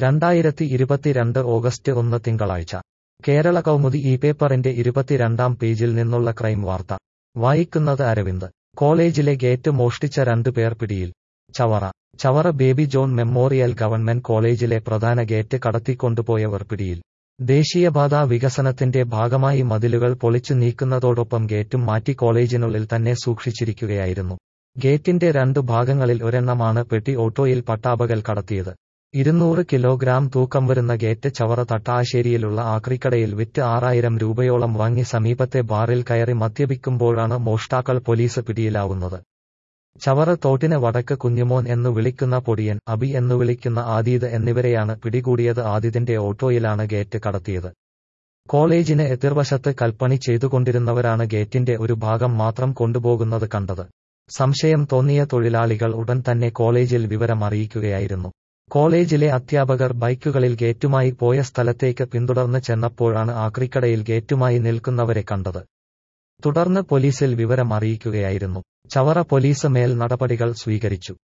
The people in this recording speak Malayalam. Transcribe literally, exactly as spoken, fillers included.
രണ്ടായിരത്തി ഇരുപത്തിരണ്ട് ഓഗസ്റ്റ് ഒന്ന് തിങ്കളാഴ്ച കേരള കൗമുദി ഈ പേപ്പറിന്റെ ഇരുപത്തിരണ്ടാം പേജിൽ നിന്നുള്ള ക്രൈം വാർത്ത വായിക്കുന്നത് അരവിന്ദ്. കോളേജിലെ ഗേറ്റ് മോഷ്ടിച്ച രണ്ടുപേർ പിടിയിൽ. ചവറ ചവറ ബേബി ജോൺ മെമ്മോറിയൽ ഗവൺമെന്റ് കോളേജിലെ പ്രധാന ഗേറ്റ് കടത്തിക്കൊണ്ടുപോയവർ പിടിയിൽ. ദേശീയപാത വികസനത്തിന്റെ ഭാഗമായി മതിലുകൾ പൊളിച്ചു നീക്കുന്നതോടൊപ്പം ഗേറ്റും മാറ്റി കോളേജിനുള്ളിൽ തന്നെ സൂക്ഷിച്ചിരിക്കുകയായിരുന്നു. ഗേറ്റിന്റെ രണ്ടു ഭാഗങ്ങളിൽ ഒരെണ്ണമാണ് പെട്ടി ഓട്ടോയിൽ പട്ടാപകൽ കടത്തിയത്. ഇരുന്നൂറ് കിലോഗ്രാം തൂക്കം വരുന്ന ഗേറ്റ് ചവറ തട്ടാശ്ശേരിയിലുള്ള ആക്രിക്കടയിൽ വിറ്റ് ആറായിരം രൂപയോളം വാങ്ങി സമീപത്തെ ബാറിൽ കയറി മദ്യപിക്കുമ്പോഴാണ് മോഷ്ടാക്കൾ പോലീസ് പിടിയിലാവുന്നത്. ചവറ തോട്ടിന് വടക്ക് കുഞ്ഞുമോൻ എന്നു വിളിക്കുന്ന പൊടിയൻ, അബി എന്നു വിളിക്കുന്ന ആദീദ് എന്നിവരെയാണ് പിടികൂടിയത്. ആദിദിന്റെ ഓട്ടോയിലാണ് ഗേറ്റ് കടത്തിയത്. കോളേജിന് എതിർവശത്ത് കൽപ്പണി ചെയ്തുകൊണ്ടിരുന്നവരാണ് ഗേറ്റിന്റെ ഒരു ഭാഗം മാത്രം കൊണ്ടുപോകുന്നത് കണ്ടത്. സംശയം തോന്നിയ തൊഴിലാളികൾ ഉടൻ തന്നെ കോളേജിൽ വിവരം അറിയിക്കുകയായിരുന്നു. കോളേജിലെ അധ്യാപകർ ബൈക്കുകളിൽ ഗേറ്റുമായി പോയ സ്ഥലത്തേക്ക് പിന്തുടർന്ന് ചെന്നപ്പോഴാണ് ആക്രിക്കടയിൽ ഗേറ്റുമായി നിൽക്കുന്നവരെ കണ്ടത്. തുടർന്ന് പോലീസിൽ വിവരം അറിയിക്കുകയായിരുന്നു. ചവറ പോലീസ് മേൽ നടപടികൾ സ്വീകരിച്ചു.